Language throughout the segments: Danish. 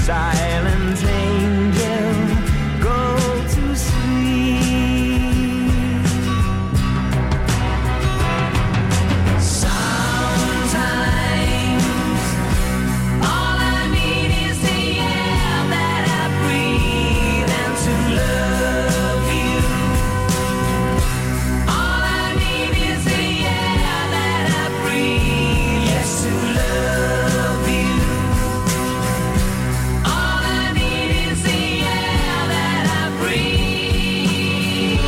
silent angel, go to sleep. Sometimes all I need is the air that I breathe and to love you. All I need is the air that I breathe, yes, to love you. All I need is the air that I breathe.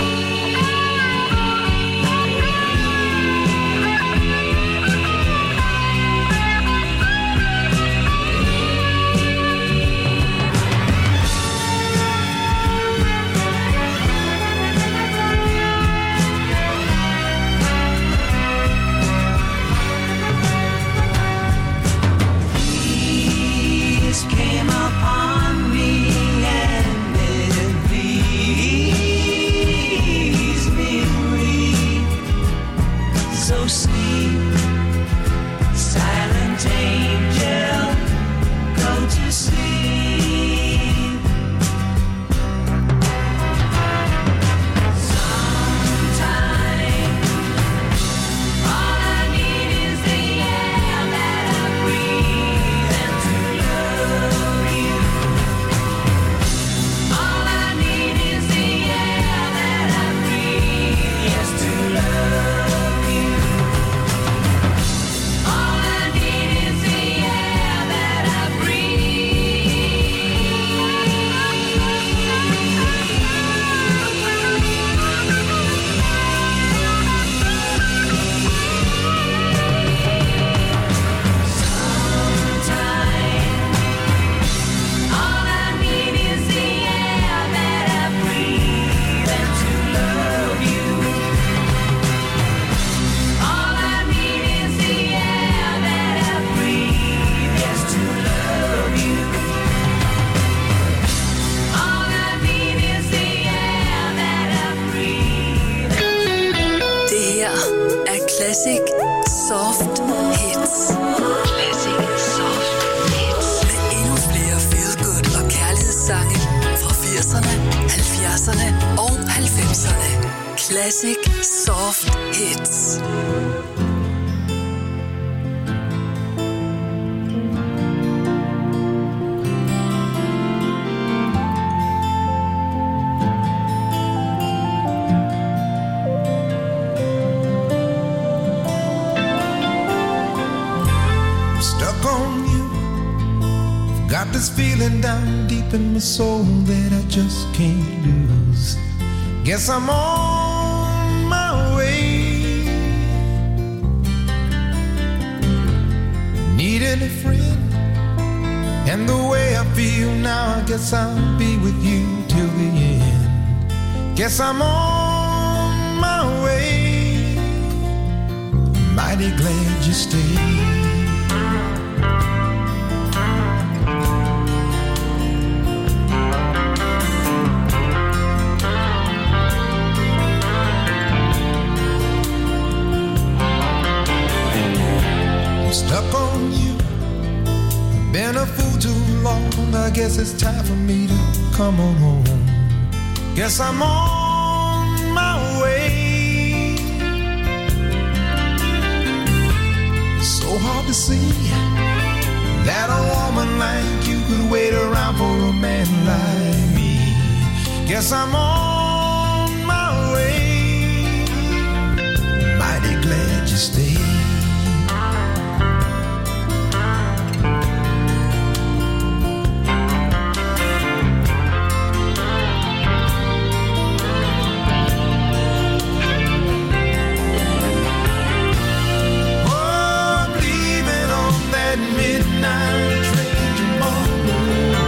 Peace came upon me and it pleased me great. So sleep, silent angel, go to sleep. Sometimes all I need is the air that I breathe and to love you. All I need is the air that I breathe, yes, to love you. All I need is the air that I Sometimes all I need is the air that I breathe and to love you. All I need is the air that I breathe, yes, to love you. All I need is the air that I breathe. Det her er Classic Soft Hits. Classic Soft Hits. Med endnu flere feel-good og kærlighedssange fra 80'erne, 70'erne og 90'erne. Classic Soft Hits. I'm stuck on you. Got this feeling down deep in my soul that I just can't lose. Guess I'm on my way. Needing a friend, and the way I feel now, I guess I'll be with you till the end. Guess I'm on my way. Mighty glad you stayed. I'm stuck on you. Been a fool too long. I guess it's time for me to come on home. Guess I'm on my way. So hard to see that a woman like you could wait around for a man like me. Guess I'm on my way. Mighty glad you stayed. Midnight train tomorrow,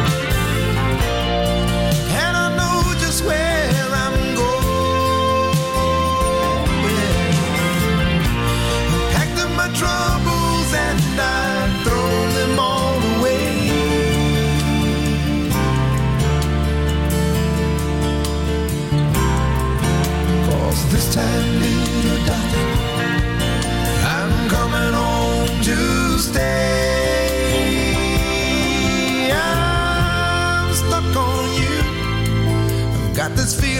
and I know just where I'm going.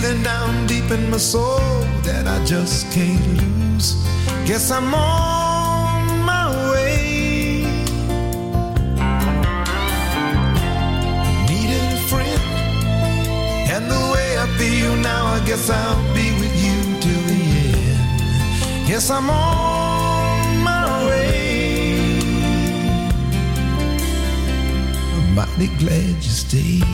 feeling down deep in my soul that I just can't lose. Guess I'm on my way. Needed a friend, and the way I feel now, I guess I'll be with you till the end. Guess I'm on my way. I'm mighty glad you stayed.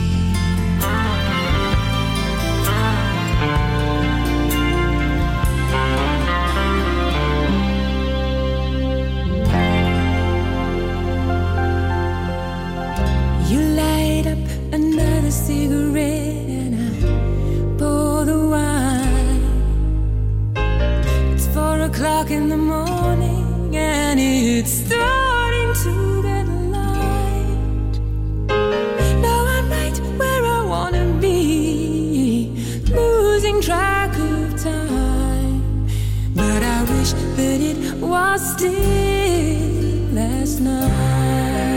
Another cigarette and I pour the wine. It's 4 o'clock in the morning and it's starting to get light. Now I'm right where I wanna be, losing track of time. But I wish that it was still last night.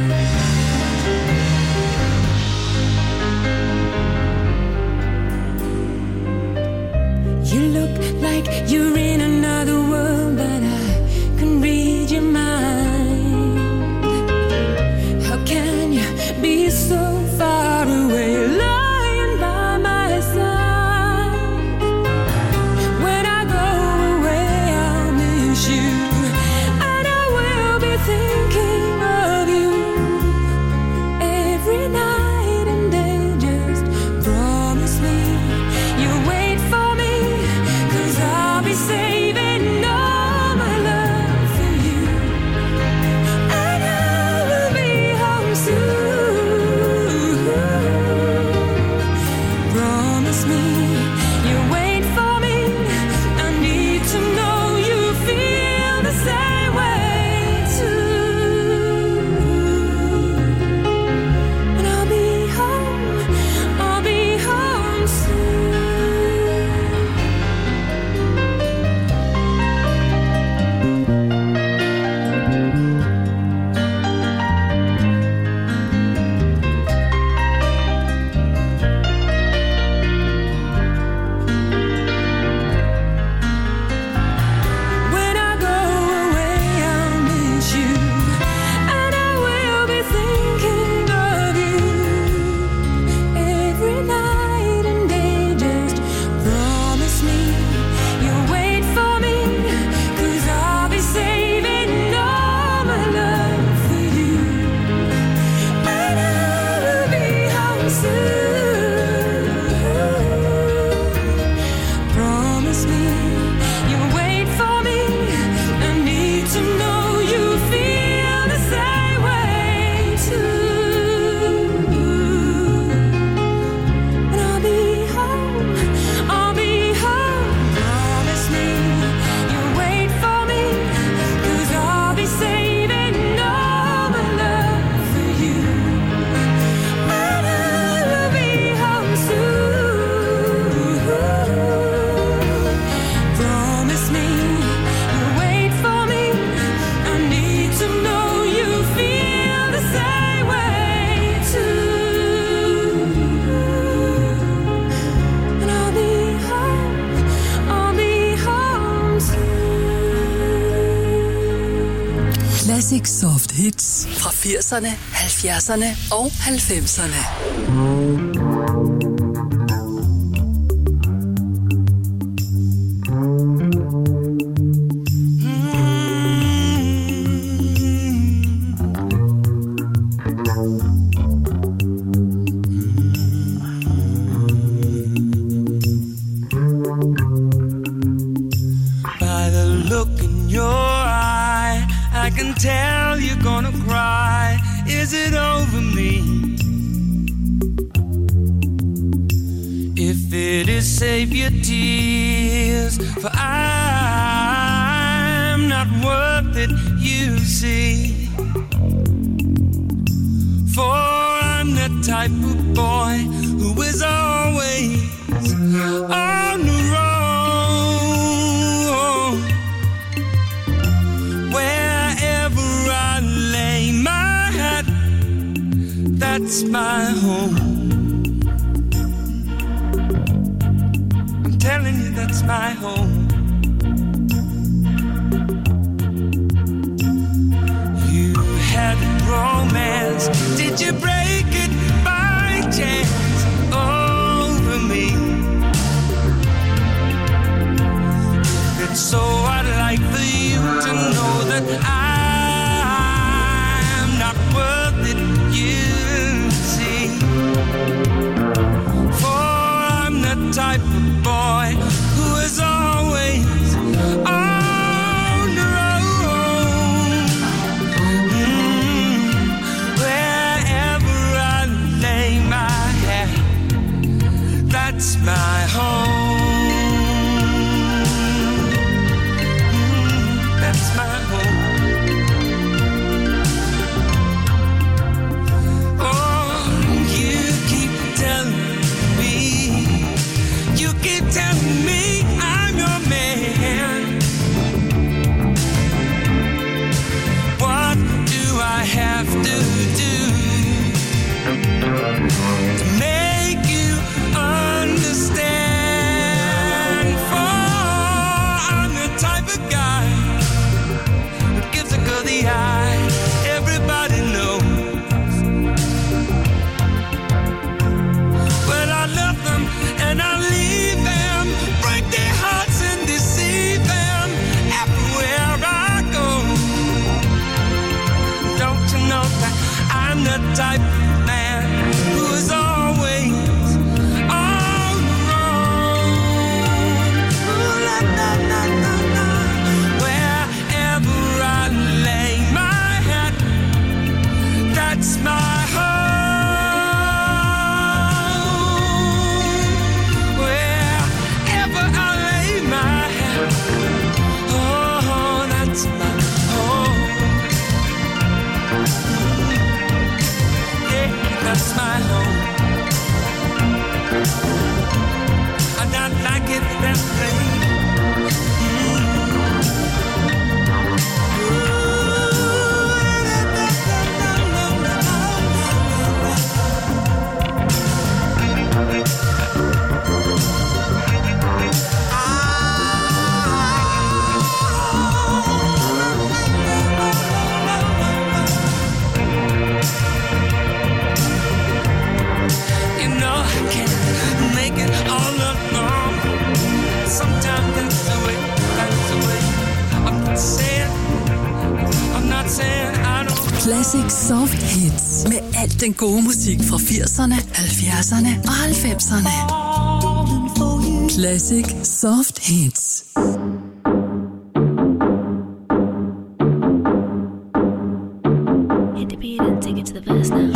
You look like you're in another world, but I can read your mind. How can you be so far away, lying by my side? When I go away, I'll miss you, and I will be thinking of you every night and day. Just promise me you'll wait for me, I'll be saving all my love for you, and I will be home soon. Promise me you'll wait for me. I need to know you feel the same way too. And I'll be home soon. Classic Soft Hits fra 80'erne, 70'erne og 90'erne. Tell you're gonna cry. Is it over me? If it is, save your tears, for I'm not worth it, you see. For I'm the type of boy who is always on the road. That's my home. telling you that's my home. You had romance, did you break it by chance over me? If it's so, I'd like for you to know that I'm not worth it, you see. For I'm the type of boy who is always on the road. Wherever I lay my head, that's my home. That's my home. Oh, you keep telling me, you keep telling me I'm your man. What do I have to do to make you understand? For I'm the type of guy who gives a girl the eye. Everybody knows. But I love them and I leave them, break their hearts and deceive them everywhere I go. Don't you know that I'm the type of man who is always on the road? Ooh, la, la, la, la, la. Wherever I lay my head, that's my home. Wherever I lay my head, oh, that's my home. Yeah, that's my home. And I like it that way. You know I can't make it all alone. Sometimes that's the way, that's the way. I'm not saying I don't. Classic Soft Hits. Med alt den gode musik fra 80'erne, 70'erne og 90'erne. Classic Soft Hits. Hit the beat and take it to the verse now.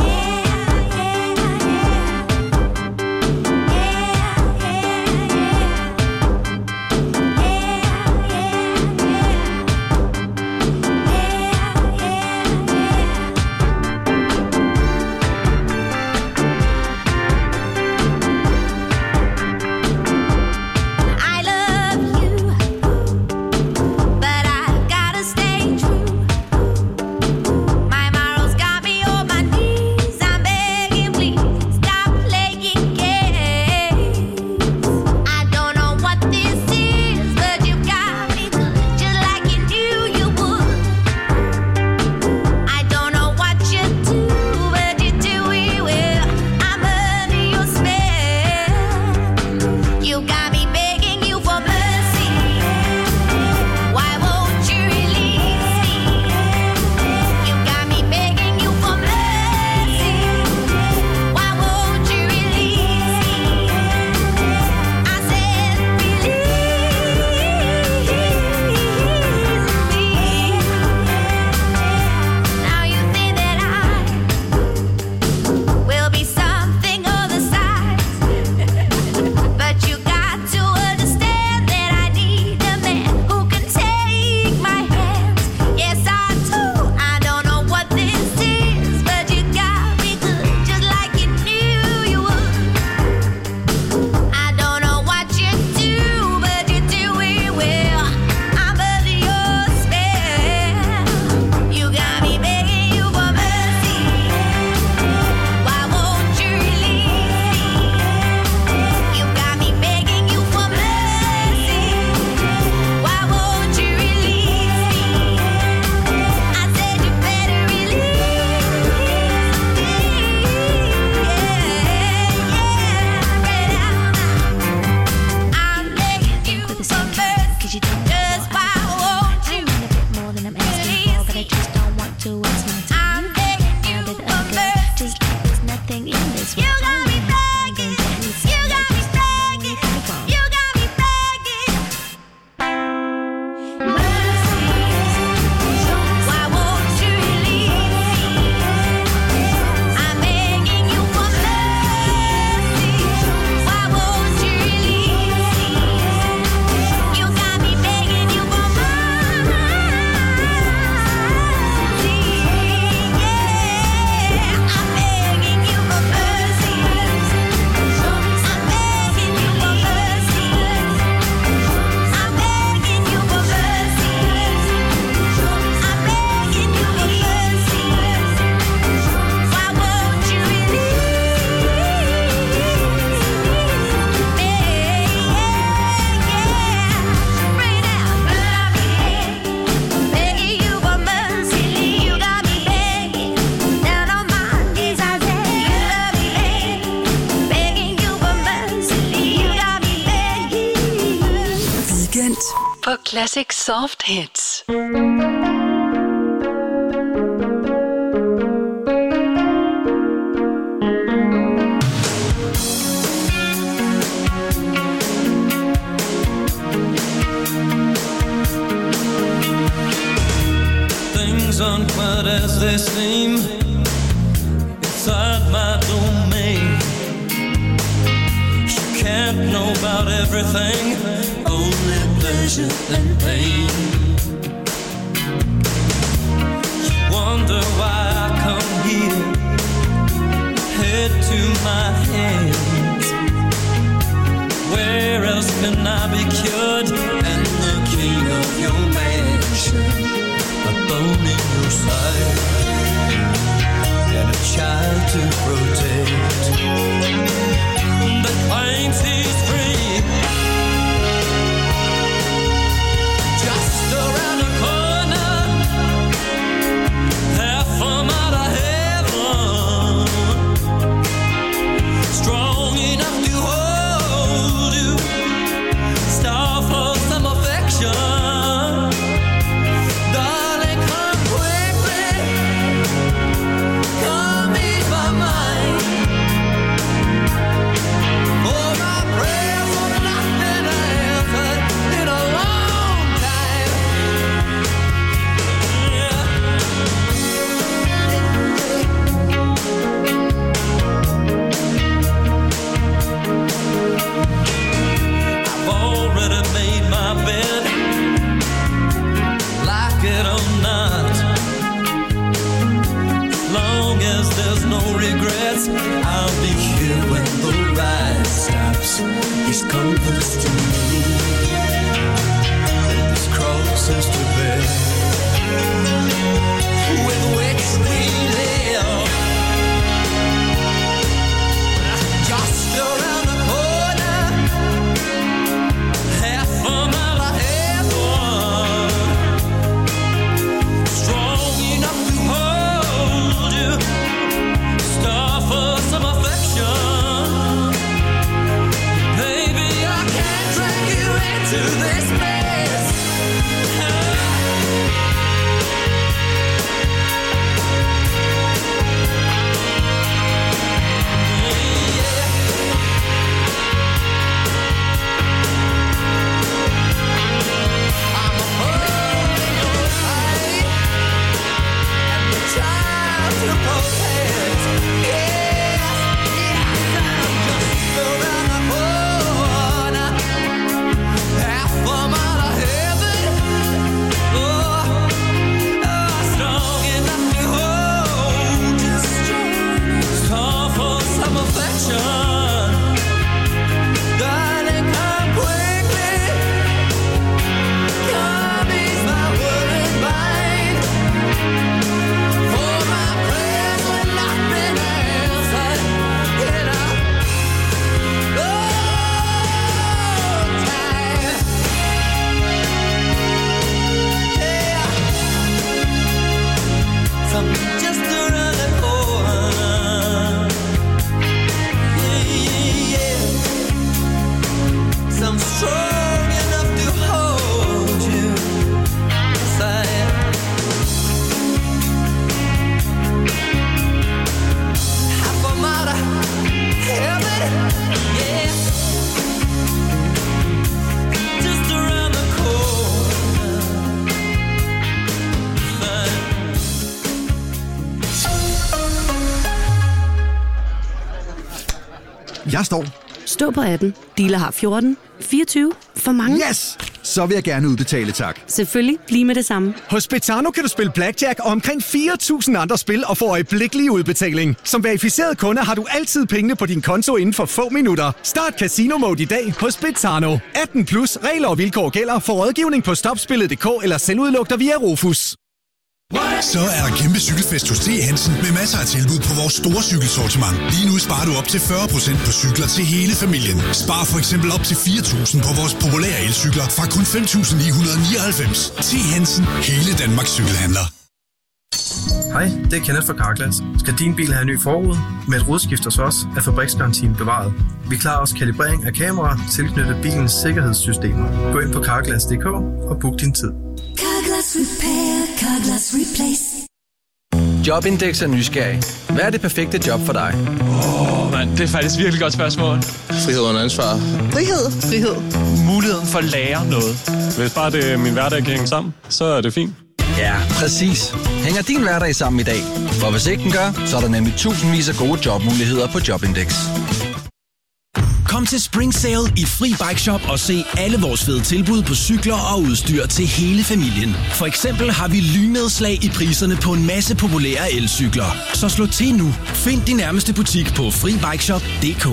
I love you. på Classic Soft Hits. Things aren't quite as they seem inside my domain. You can't know about everything, only pleasure and pain. You wonder why I come here, head to my hands. Where else can I be cured and the king of your mansion? A bone in your side and a child to protect that claims he's free. Just around the corner, half a mile of heaven, strong enough to hold you, star for some affection. Regrets, I'll be here when the ride stops. His compass to me, his crosses to bear, with which we live. Just around the corner, half a mile of heaven, strong enough to hold you, for some affection. Baby, I can't drag you into this mess. I'm a hole in your eye and the child to protect. Around the corner, half a mile of heaven, strong enough to hold you, call for some affection. Darling, come quickly, come ease my worried mind, for my prayers have not been answered in a just around the corner. Yeah. Jeg står. Stå på 18. Dealer har 14. 24. For mange? Yes! Så vil jeg gerne udbetale, tak. Selvfølgelig. Lige med det samme. Hos Betano kan du spille blackjack og omkring 4.000 andre spil og få øjeblikkelig udbetaling. Som verificeret kunde har du altid pengene på din konto inden for få minutter. Start Casino Mode i dag hos Betano. 18 plus regler og vilkår gælder for rådgivning på stopspillet.dk eller selvudluk dig via Rofus. Så er der kæmpe cykelfest hos T. Hansen med masser af tilbud på vores store cykelsortiment. Lige nu sparer du op til 40% på cykler til hele familien. Spar for eksempel op til 4.000 på vores populære elcykler fra kun 5.999. T. Hansen, hele Danmarks cykelhandler. Hej, det er Kenneth fra Carglass. Skal din bil have en ny forrude? Med et rodskift hos os er fabriksgarantien bevaret. Vi klarer også kalibrering af kameraer tilknyttet bilens sikkerhedssystemer. Gå ind på carglass.dk og book din tid. Carglass Repair, Carglass Replace. Jobindex er nysgerrig. Hvad er det perfekte job for dig? Mand, det er faktisk virkelig godt spørgsmål. Frihed under ansvar. Frihed. Muligheden for at lære noget. Hvis bare det er min hverdag kan hænge sammen, så er det fint. Ja, præcis. Hænger din hverdag sammen i dag? For hvis ikke den gør, så er der nemlig tusindvis af gode jobmuligheder på Jobindex. Kom til Spring Sale i Fri Bike Shop og se alle vores fede tilbud på cykler og udstyr til hele familien. For eksempel har vi lynnedslag i priserne på en masse populære elcykler. Så slå til nu. Find din nærmeste butik på FriBikeShop.dk.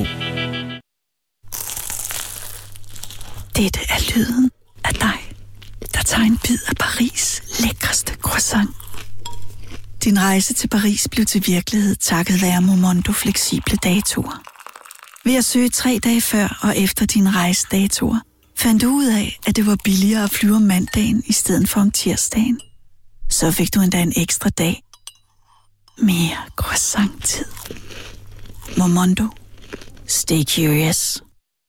Dette er lyden af dig, der tager en bid af Paris' lækreste croissant. Din rejse til Paris blev til virkelighed takket være Momondo fleksible datoer. Ved at søge 3 dage før og efter dine rejsedatoer, fandt du ud af, at det var billigere at flyve om mandagen i stedet for om tirsdagen. Så fik du endda en ekstra dag. Mere croissant-tid. Momondo. Stay curious.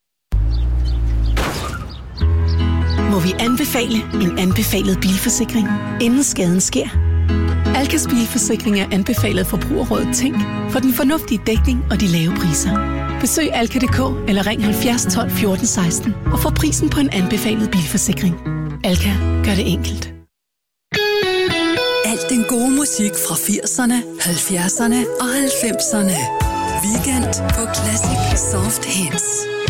Må vi anbefale en anbefalet bilforsikring, inden skaden sker? Alkas bilforsikring er anbefalet Forbrugerrådet Tænk for den fornuftige dækning og de lave priser. Besøg alka.dk eller ring 70 12 14 16 og få prisen på en anbefalet bilforsikring. Alka gør det enkelt. Alt den gode musik fra 80'erne, 70'erne og 90'erne. Weekend på Classic Soft Hits.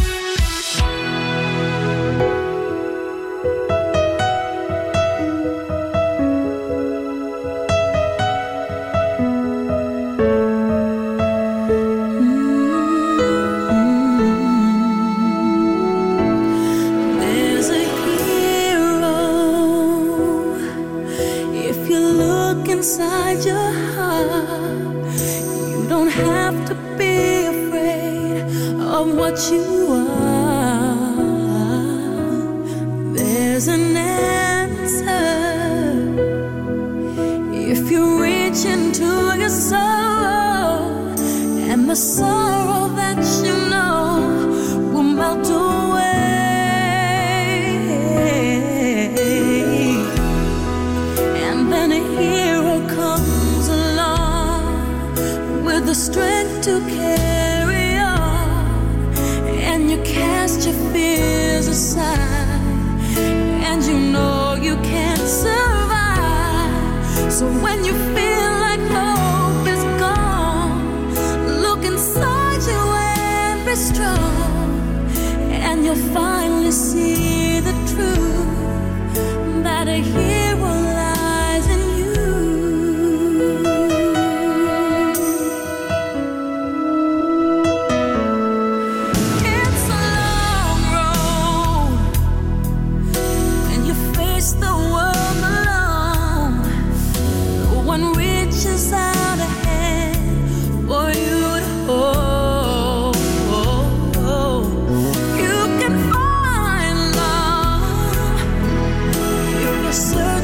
Inside your heart, you don't have to be afraid of what you are. There's an answer if you reach into your soul, and the sorrow that you know will melt away. And then a hero comes along with the strength to carry on, and you cast your fears aside, and you know you can't survive. So when you feel like hope is gone, look inside you and be strong, and you'll finally see the truth that a hero lies in you. It's a long road and you face the world alone. No one reaches out a hand for you to hold. You can find love if you search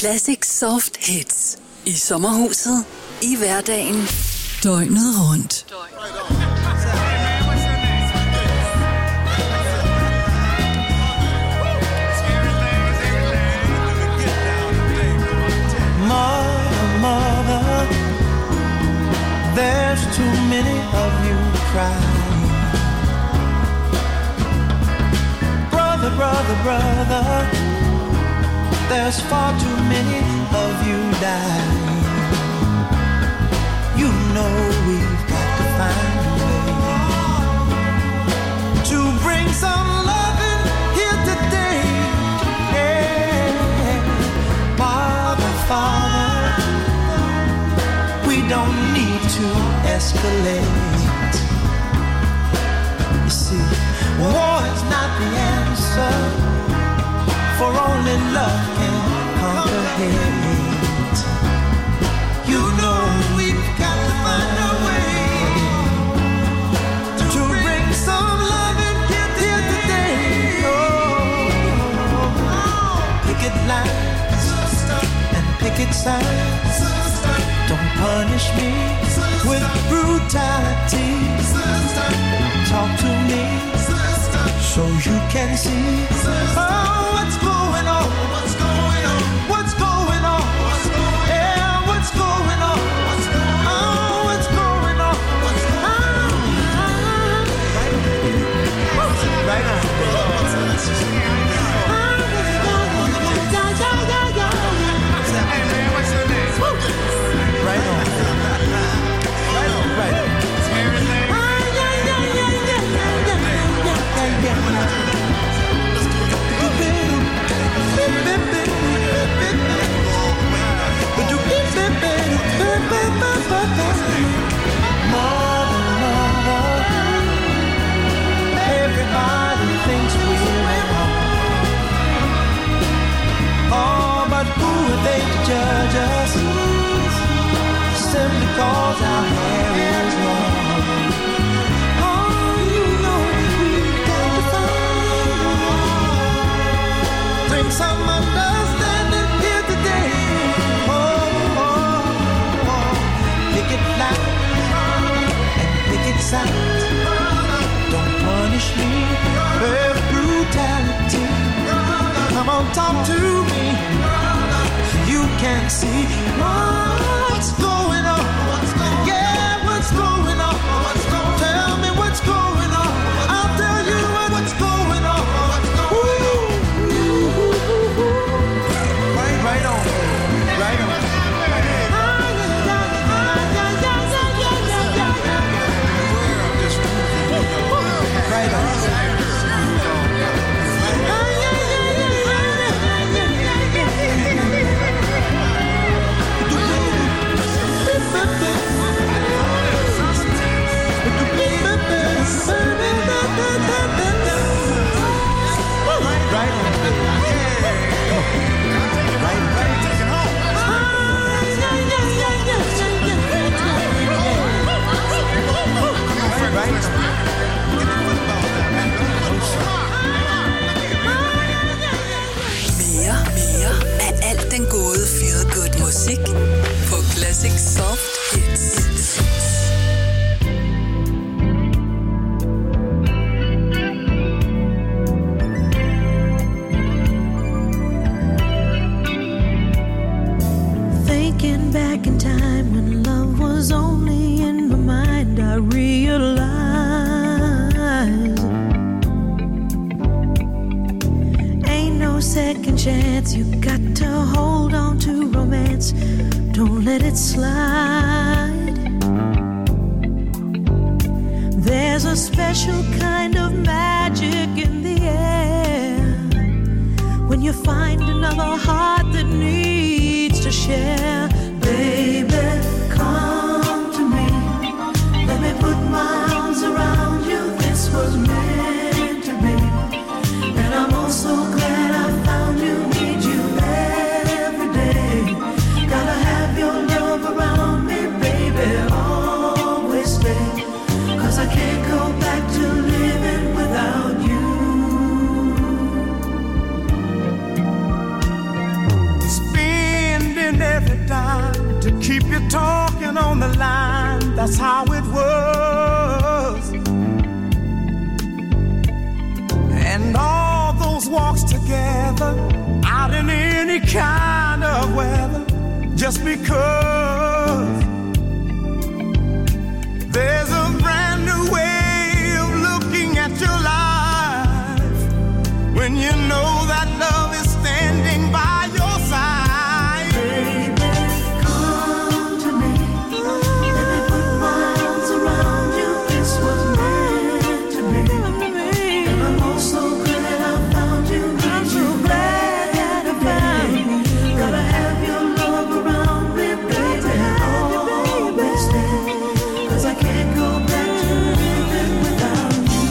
Classic Soft Hits. I sommerhuset, i hverdagen, døgnet rundt. Mother, there's too many of you crying. Brother, there's far too many of you dying. You know we've got to find a way to bring some loving here today. Yeah. Father, we don't need to escalate. You see, war is not the answer, for only love can conquer hate. You know we've got to find a way to bring some love and get here today. Picket lines and picket signs. Don't punish me with brutality. Talk to me so you can see what's going on. What's going on? What's going on? Yeah, what's going on? What's going on? What's going on? Right now. Right on. Right on. Right on. Everybody thinks we're wrong. Oh, but who are they to judge us? Simply cause our hair is long. Oh, you know we've got to find. Bring some understanding here today. Picket line and picket signs. Don't punish me with brutality. Come on, talk to me. You can see what's going on. Yeah, what's going on? Tell me what's going on. I'll tell you what's going on. Right on. Right on. Right on. Mere af alt den gode feel good musik på Classic Soft Hits. Thinking back in time when love was only in my mind, I realized ain't no second chance. You got to hold on to romance. Don't let it slide. There's a special kind of magic in the air when you find another heart that needs to share. Baby, come to me. Let me put my arms around you. This was meant to be. And I'm also glad I found you. Need you every day. Gotta have your love around me, baby. Always stay. 'Cause I can't go back to living without you. Spin that's how it was. And all those walks together, out in any kind of weather, just because there's a brand new way of looking at your life when you know that love is standing by your side. Baby, come to me. Let me put my arms around you. This was meant to be. And I'm also glad I found you. I'm so glad that I found you. Gotta have your love around me, baby, always stay. 'Cause I can't go back to living without you.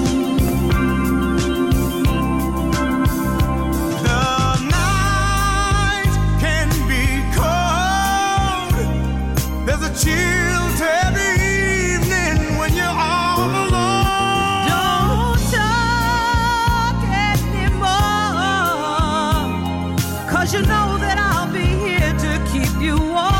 The night can be cold. There's a chill every evening when you're all alone. Don't talk anymore, 'cause you know that I'll be here to keep you warm.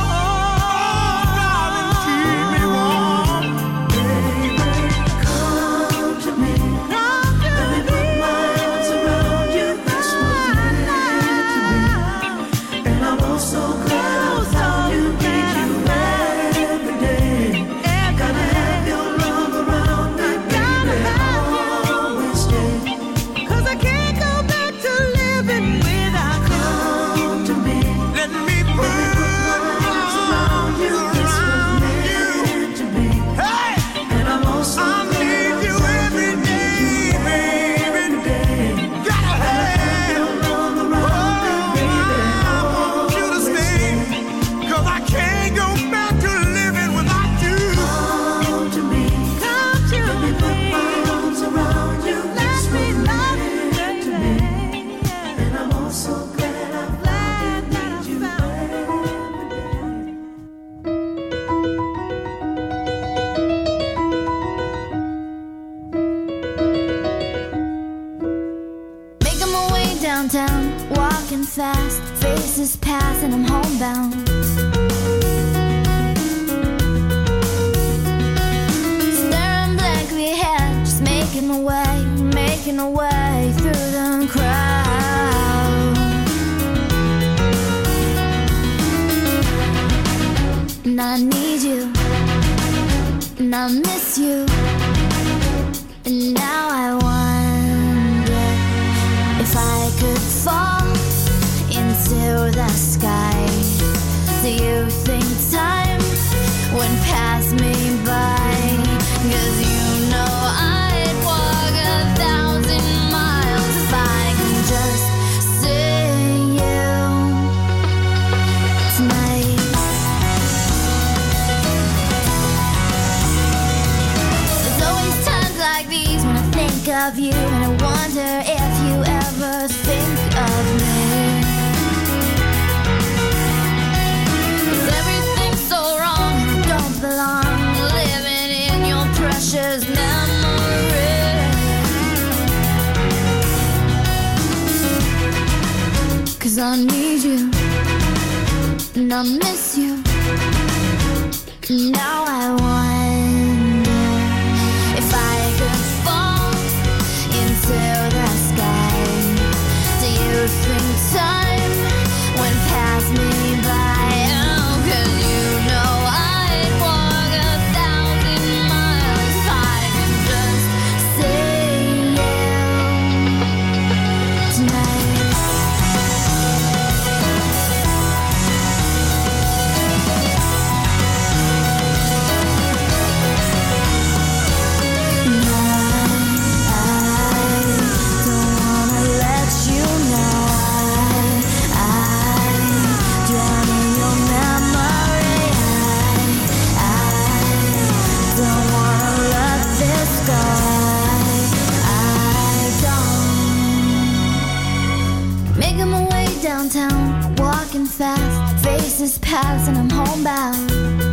Making my way downtown, walking fast, faces pass and I'm homebound. Staring blankly ahead, just making a way through the crowd. And I need you, and I miss you, and now I wonder if I could fall into the sky. Do you think time would pass me by? 'Cause you know I'd walk 1,000 miles if I can just see you tonight. There's always times like these when I think of you, and I wonder if you ever think of me. 'Cause everything's so wrong and I don't belong, living in your precious memory. 'Cause I need you, and I miss you, and now I wonder if I could fall into the sky. Do you think time would pass me by? Oh, 'cause you know I'd walk 1,000 miles if I could just see you tonight. Making my way downtown, walking fast, faces pass and I'm homebound.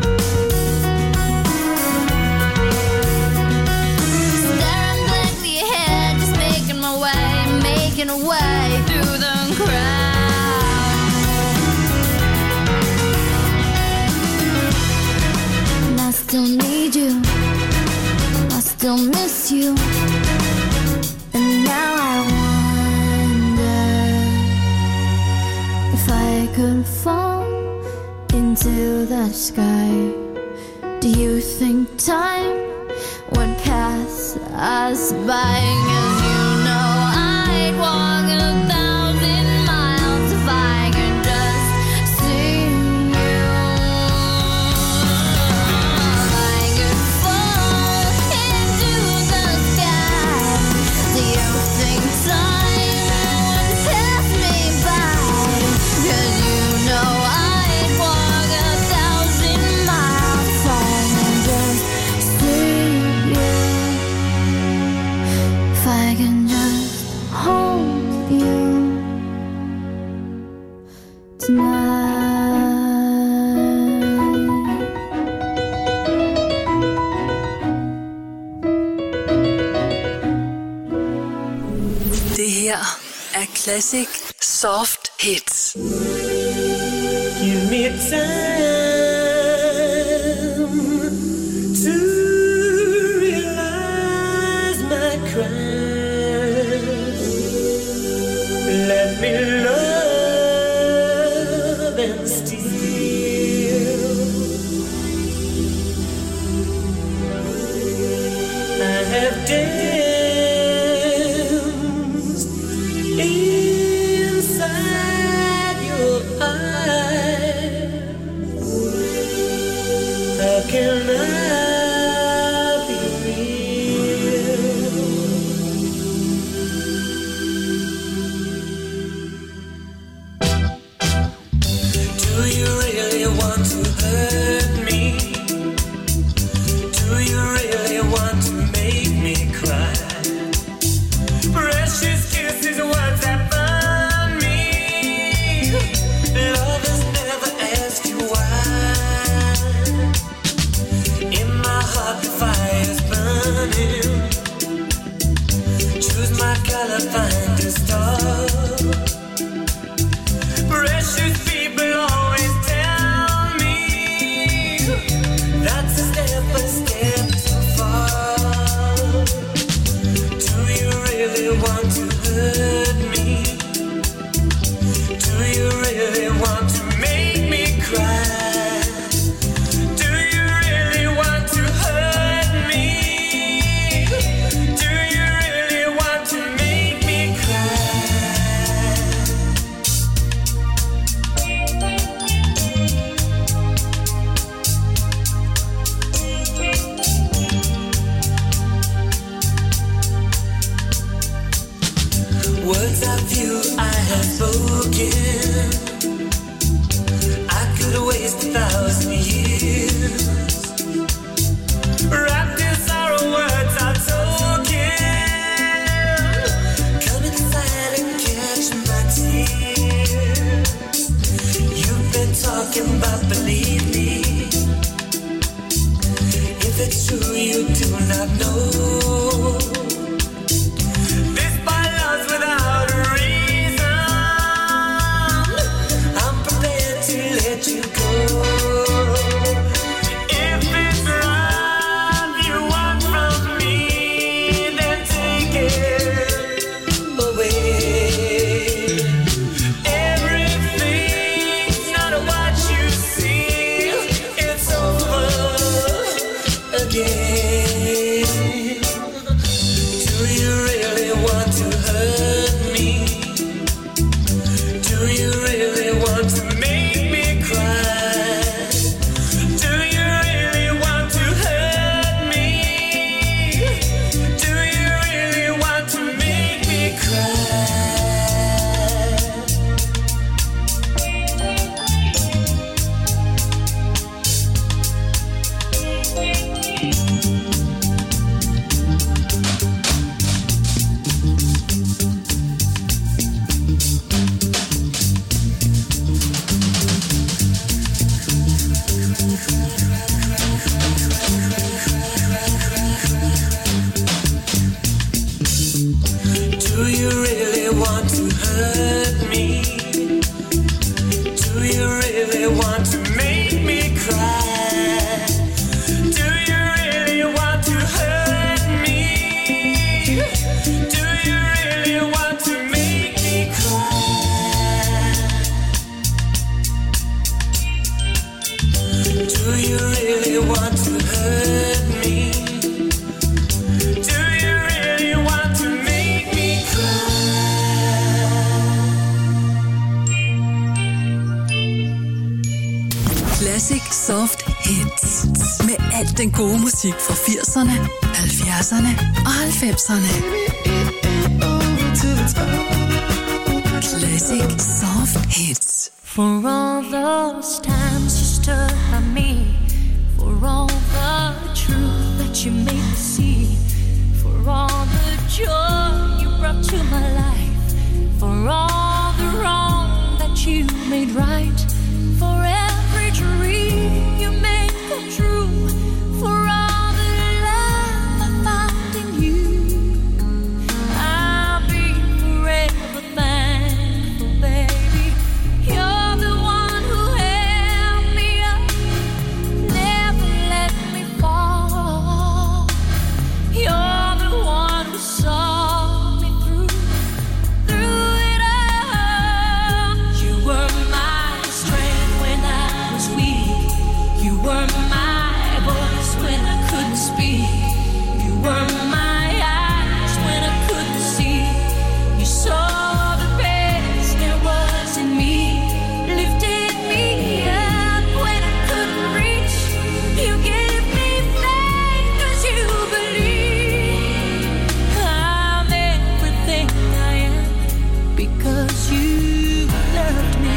Staring blankly ahead, just making my way through the crowd. And I still still miss you. And now I wonder if I could fall into the sky. Do you think time would pass us by? 'Cause you know I'd walk 1,000 miles if I could just see you. If I could fall into the sky, do you think time would pass me by? 'Cause you know I'd walk 1,000 miles if I could just see you. If I can just hold you Det her er Classic Soft Hits. Give me time to realize my crime. Let me love and steal. I have danced inside your eyes. How can I be real? Do you really want to hurt me? Do you really want to make me cry? Precious kisses, words that burn me. Lovers never ask you why. In my heart the fire's burning. Choose my color, find a star. Precious people always tell me that's a step too far. Do you really want to hurt me? Do you really want to make me cry? Do you really want to hurt me? Do you really want to make me cry? Words of you I have spoken, I could waste 1,000 years. Wrapped in sorrow, words are token. Come inside and catch my tears. You've been talking about believe me. If it's true you do not know. This by love's without a reason. I'm prepared to let you go. If it's love you want from me, then take it away. Everything's not what you see. It's over again. Do you really want to hurt me? Do you really want to make me cry? Do you really want to hurt me? Do you really want to make me cry? Do you really want to hurt me? Do you really want to make me cry? Do you really want to hurt me? gode musik fra 80'erne, 70'erne og 90'erne. Classic Soft Hits. For all those times you stood by me, for all the truth that you made me see, for all the joy you brought to my life, for all the wrong that you made right, for every dream you made come true, for all the love I found in you, I'll be forever thankful, baby. You're the one who held me up, never let me fall. You're the one who saw me through it all. You were my strength when I was weak. You were my voice when I couldn't speak. You were my eyes when I couldn't see. You saw the best there was in me, lifted me up when I couldn't reach. You gave me faith 'cause you believe I'm everything I am because you loved me.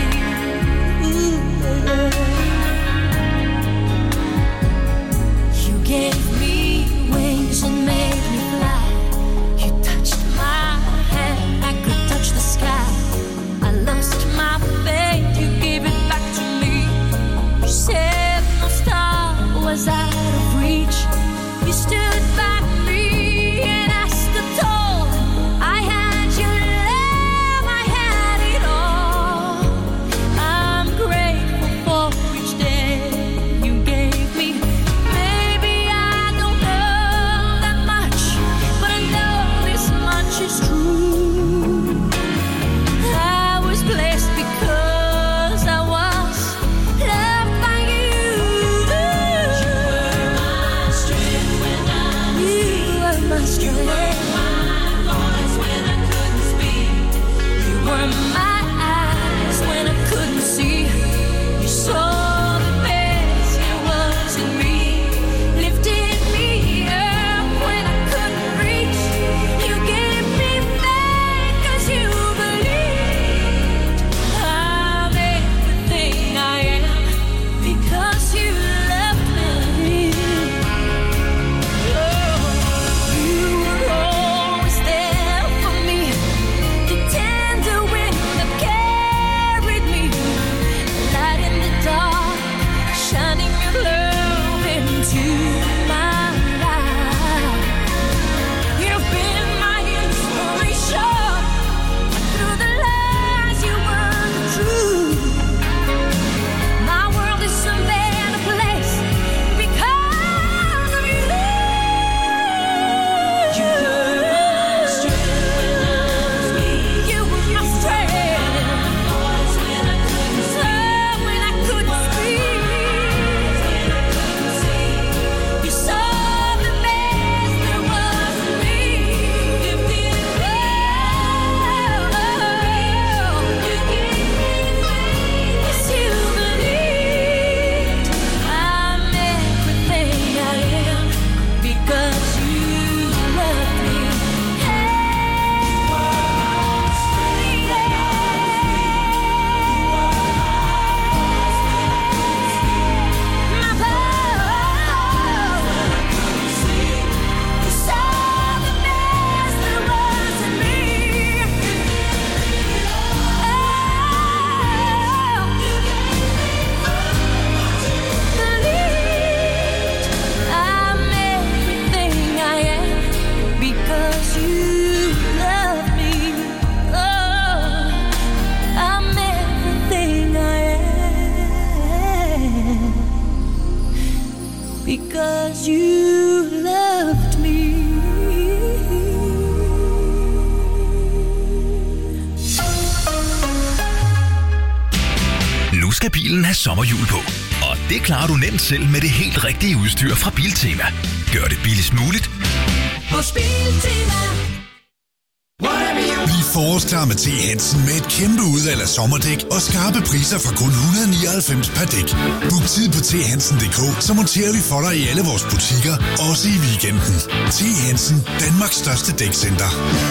You gave me wings and made me fly. You touched my hand, I could touch the sky. I lost my faith, you gave it back to me. You said no star was out of reach. You stood by me and I stood tall. I had your love, I had it all. I'm grateful for each day you gave me. Maybe I don't know that much, but I know this much is true. I was blessed because I was loved by you. You were my strength when I was weak. You were my strength. You were my voice when I couldn't speak. You were my eyes when I couldn't see. You saw the best there was in me, lifted me up when I couldn't reach. You gave me faith 'cause you believed I'm everything I am because you loved me. You were always there for me, the tender wind that carried me, light in the dark, shining your love into my life. You've been my inspiration through the lies you weren't true. My world is a better place because of you. You were my strength when I was weak. You were my strength. Voice when I couldn't speak. When I couldn't speak. When I couldn't see. You saw the best there was in me. Lifted me up. You gave me faith 'cause you believed I'm everything I am because you loved me. My love, you saw the best there was in me. Believed I'm everything I am because you love me. Oh, I'm everything I am because you loved me. Nu skal bilen have sommerhjul på, og det klarer du nemt selv med det helt rigtige udstyr fra Biltema. Gør det billigst muligt Hos Biltema. Bliv forårsklar med T. Hansen med et kæmpe udvalg af sommerdæk og skarpe priser fra kun 199 per dæk. Book tid på thansen.dk, så monterer vi for dig i alle vores butikker, også i weekenden. T. Hansen, Danmarks største dækcenter.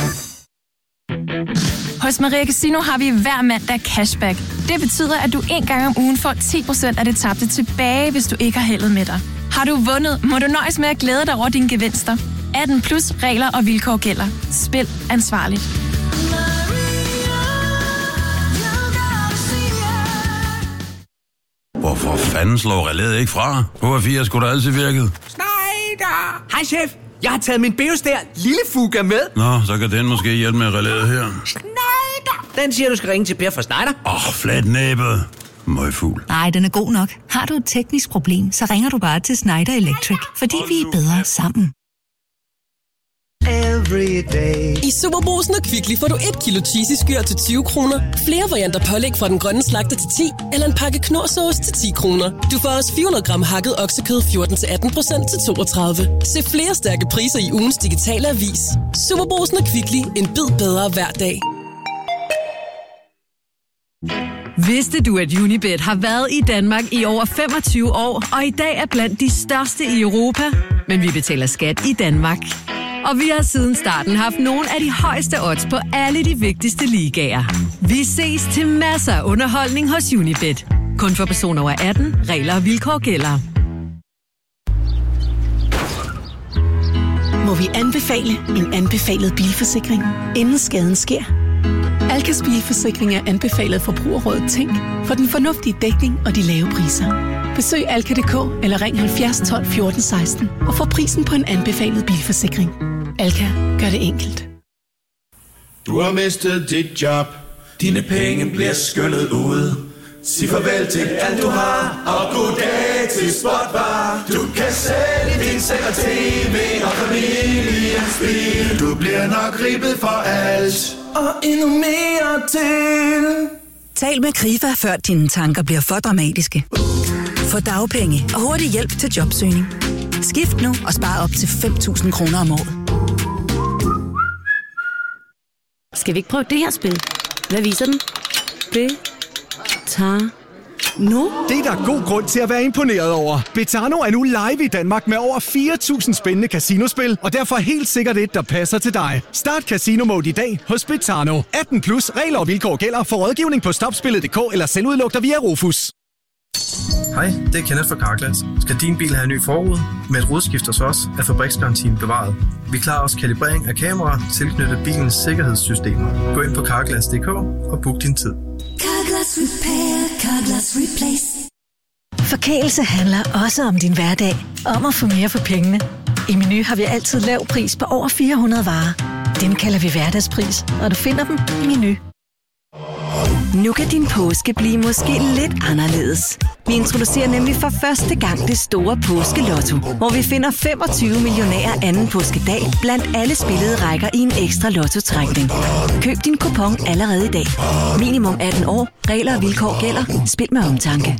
Hos Maria Casino har vi hver mandag cashback. Det betyder, at du en gang om ugen får 10% af det tabte tilbage, hvis du ikke har heldet med dig. Har du vundet, må du nøjes med at glæde dig over dine gevinster. 18 plus regler og vilkår gælder. Spil ansvarligt. Hvorfor fanden slår relæet ikke fra? H4 skulle da altid virket. Schneider! Hej chef, jeg har taget min Beostær lille Fuga med. Nå, så kan den måske hjælpe med relæet her. Schneider! Den siger, du skal ringe til Per fra Schneider. Flat næbet. Møgfugl. Nej, den er god nok. Har du et teknisk problem, så ringer du bare til Schneider Electric, fordi vi er bedre sammen. I Superbrugsen og Kvickly får du 1 kilo cheesy skyr til 20 kroner, flere varianter pålæg fra den grønne slagter til 10, eller en pakke knorrsauce til 10 kroner. Du får også 400 gram hakket oksekød 14-18% til 32. Se flere stærke priser i ugens digitale avis. Superbrugsen og Kvickly. En bid bedre hver dag. Vidste du, at Unibet har været i Danmark i over 25 år, og i dag er blandt de største i Europa? Men vi betaler skat i Danmark. Og vi har siden starten haft nogle af de højeste odds på alle de vigtigste ligaer. Vi ses til masser af underholdning hos Unibet. Kun for personer over 18. Regler og vilkår gælder. Må vi anbefale en anbefalet bilforsikring, inden skaden sker? Alkas bilforsikring er anbefalet Forbrugerrådet Tænk for den fornuftige dækning og de lave priser. Besøg alka.dk eller ring 70 12 14 16 og få prisen på en anbefalet bilforsikring. Alka gør det enkelt. Du har mistet dit job. Dine penge bliver skyllet ud. Sig farvel til alt du har, og goddag til Spotbar. Du kan sælge din seng og tv og familiens bil. Du bliver nok ribbet for alt, og endnu mere til. Tal med Krifa, før dine tanker bliver for dramatiske. Få dagpenge og hurtig hjælp til jobsøgning. Skift nu og spar op til 5.000 kroner om året. Skal vi ikke prøve det her spil? Hvad viser den? Nu? Det er der god grund til at være imponeret over. Betano er nu live i Danmark med over 4.000 spændende casinospil, og derfor helt sikkert et, der passer til dig. Start Casino Mode i dag hos Betano. 18 plus regler og vilkår gælder for rådgivning på stopspillet.dk eller selvudluk dig via Rufus. Hej, det er Kenneth fra Carglass. Skal din bil have en ny forrude? Med et rudeskift hos os er fabriksgarantien bevaret. Vi klarer også kalibrering af kameraer tilknyttet bilens sikkerhedssystemer. Gå ind på carglass.dk og book din tid. Carglass Repair, Carglass Replace. Forkælelse handler også om din hverdag. Om at få mere for pengene. I Meny har vi altid lav pris på over 400 varer. Dem kalder vi hverdagspris, og du finder dem i Meny. Nu kan din påske blive måske lidt anderledes. Vi introducerer nemlig for første gang det store påskelotto, hvor vi finder 25 millionærer anden påskedag blandt alle spillede rækker i en ekstra lottotrækning. Køb din kupon allerede i dag. Minimum 18 år. Regler og vilkår gælder. Spil med omtanke.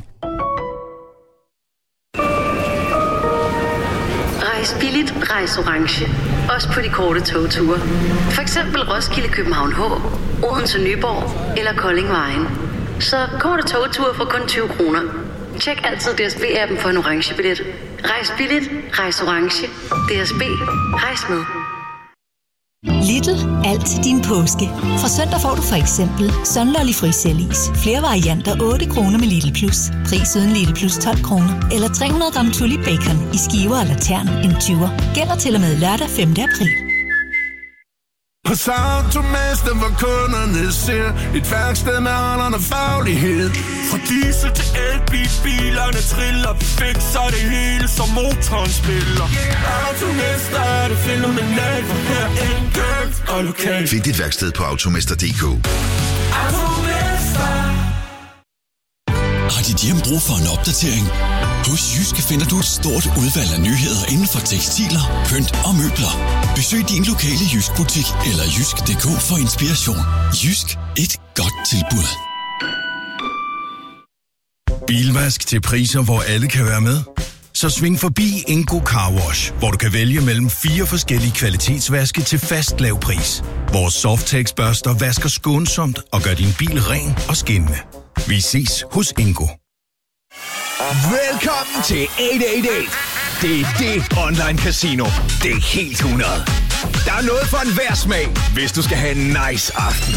Rejs billigt, rejs orange. Også på de korte togture. For eksempel Roskilde, København H, Odense, Nyborg eller Kolding Vejen. Så korte togture for kun 20 kroner. Tjek altid DSB-appen for en orange billet. Rejs billigt, rejs orange. DSB, rejs med. Lidl. Alt til din påske. Fra søndag får du for eksempel Sunlolly Frisellis. Flere varianter 8 kroner med Lidl Plus. Pris uden Lidl Plus 12 kroner. Eller 300 gram Tully Bacon i skiver eller tern en 20'er. Gælder til og med lørdag 5. april. Hos Automester, hvor kunderne ser et værksted med holderne faglighed. Fra diesel til elbil, bilerne triller. Vi fikser det hele, som motoren spiller. Automester er det fænomenalt, for her enkelt og lokalt. Find dit værksted på automester.dk. Automester. Har dit hjem brug for en opdatering? Hos Jysk finder du et stort udvalg af nyheder inden for tekstiler, pynt og møbler. Besøg din lokale Jysk-butik eller jysk.dk for inspiration. Jysk. Et godt tilbud. Bilvask til priser, hvor alle kan være med. Så sving forbi Ingo Car Wash, hvor du kan vælge mellem 4 forskellige kvalitetsvaske til fast lav pris. Vores Softex-børster vasker skånsomt og gør din bil ren og skinnende. Vi ses hos Ingo. Velkommen til 888. Det er det online casino. Det er helt 100. Der er noget for enhver smag, hvis du skal have en nice aften.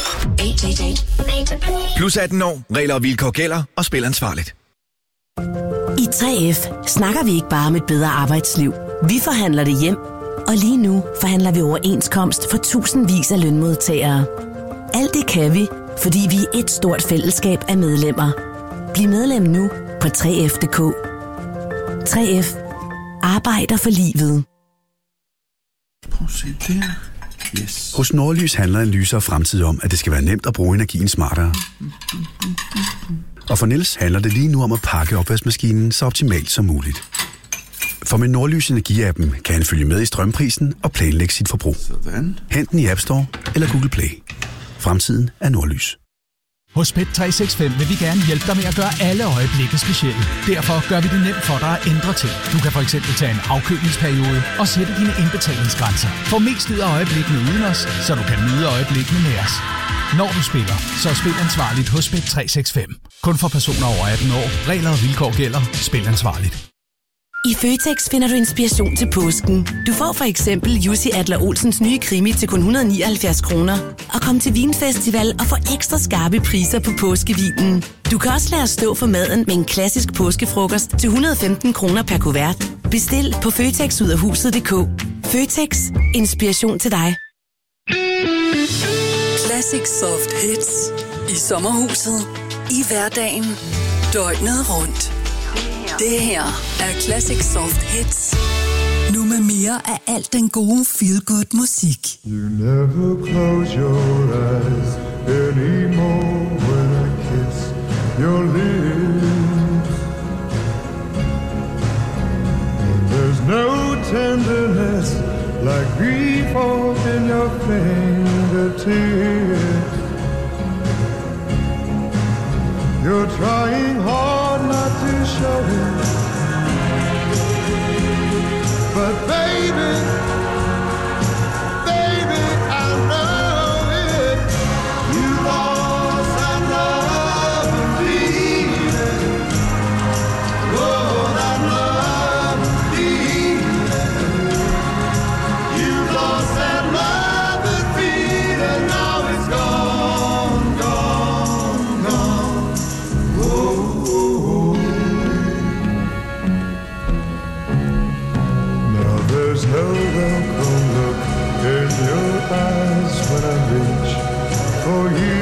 888. Plus 18 år, regler og vilkår gælder, og spil ansvarligt. I 3F snakker vi ikke bare om et bedre arbejdsliv. Vi forhandler det hjem, og lige nu forhandler vi overenskomst for tusindvis af lønmodtagere. Alt det kan vi, fordi vi er et stort fællesskab af medlemmer. Bliv medlem nu på 3F.dk. 3F arbejder for livet. Prøv at se der. Yes. Hos Nordlys handler en lysere fremtid om, at det skal være nemt at bruge energien smartere. Og for Niels handler det lige nu om at pakke opvaskemaskinen så optimalt som muligt. For med Nordlys Energi-appen kan han følge med i strømprisen og planlægge sit forbrug. Sådan. Hent den i App Store eller Google Play. Fremtiden er Nordlys. Hos Bet365 vil vi gerne hjælpe dig med at gøre alle øjeblikke specielle. Derfor gør vi det nemt for dig at ændre ting. Du kan for eksempel tage en afkølingsperiode og sætte dine indbetalingsgrænser. Få mest ud af øjeblikkene uden os, så du kan nyde øjeblikkene med os. Når du spiller, så spil ansvarligt hos Bet365. Kun for personer over 18 år. Regler og vilkår gælder. Spil ansvarligt. I Føtex finder du inspiration til påsken. Du får for eksempel Jussi Adler-Olsens nye krimi til kun 179 kroner. Og kom til Vinfestival og få ekstra skarpe priser på påskevinen. Du kan også lade os stå for maden med en klassisk påskefrokost til 115 kroner per kuvert. Bestil på føtexudafhuset.dk. Føtex. Inspiration til dig. Classic Soft Hits. I sommerhuset. I hverdagen. Døgnet rundt. Det her er Classic Soft Hits. Nu med mere af alt den gode feel-good musik. You never close your eyes anymore when I kiss your lips. And there's no tenderness like grief in your fingertips. You're trying hard not to show it, but baby, I know it. You lost that love and feeling. Oh, that love and feeling. You lost that love and feeling. Now it's gone, gone, gone. Oh. Now there's no welcome look in your eyes when I reach for you.